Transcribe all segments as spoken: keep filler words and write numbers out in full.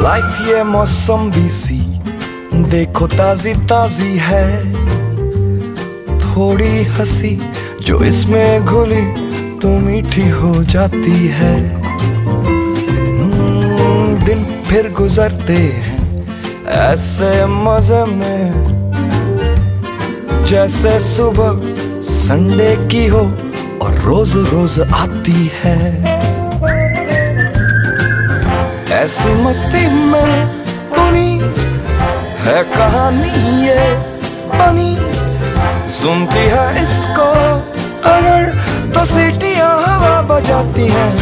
Life ये मौसम भी सी देखो ताजी ताजी है, थोड़ी हंसी जो इसमें घुली तो मीठी हो जाती है। दिन फिर गुजरते हैं ऐसे मजे में, जैसे सुबह संडे की हो और रोज रोज आती है। ऐसी मस्ती में बुनी है कहानी ये बनी, सुनती है इसको अगर तो सीटियां हवा बजाती हैं।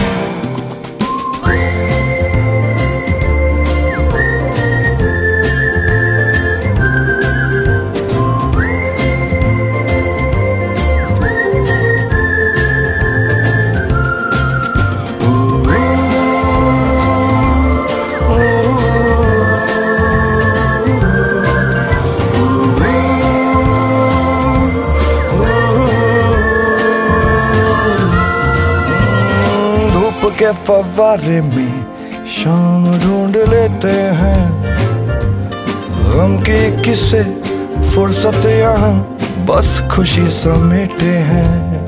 के फव्वारे में शाम ढूंढ लेते हैं, गम की किसे फुर्सत यहाँ बस खुशी समेटे हैं।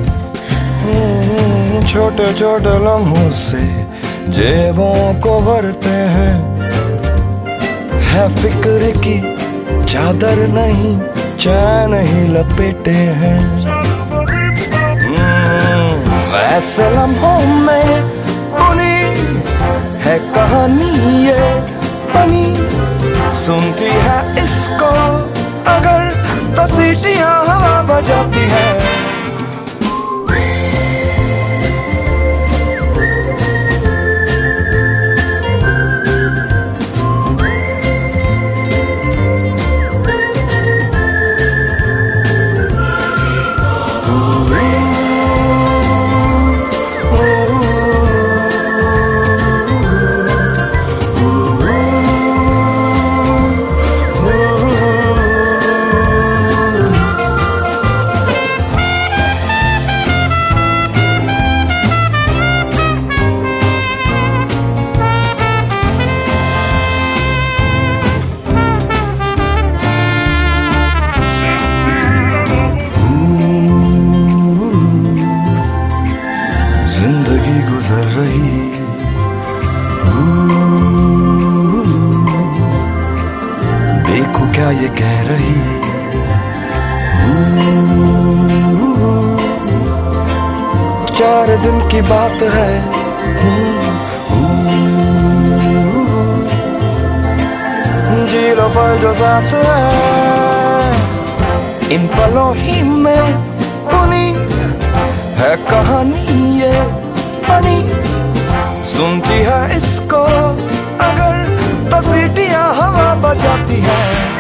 छोटे छोटे लम्हों से जेबों को भरते हैं, है फिक्र की चादर नहीं चैन ही लपेटे हैं। ऐसे लम्हों में बुनी है कहानी ये बनी, सुनती है इसको अगर तो सीटियां हवा बजाती है। जिंदगी गुजर रही देखो क्या ये कह रही, चार दिन की बात है जी लो पल जो साथ है। इन पलों ही में बुनी है कहानी ये बनी, सुनती है इसको अगर तो सीटियां हवा बजाती है।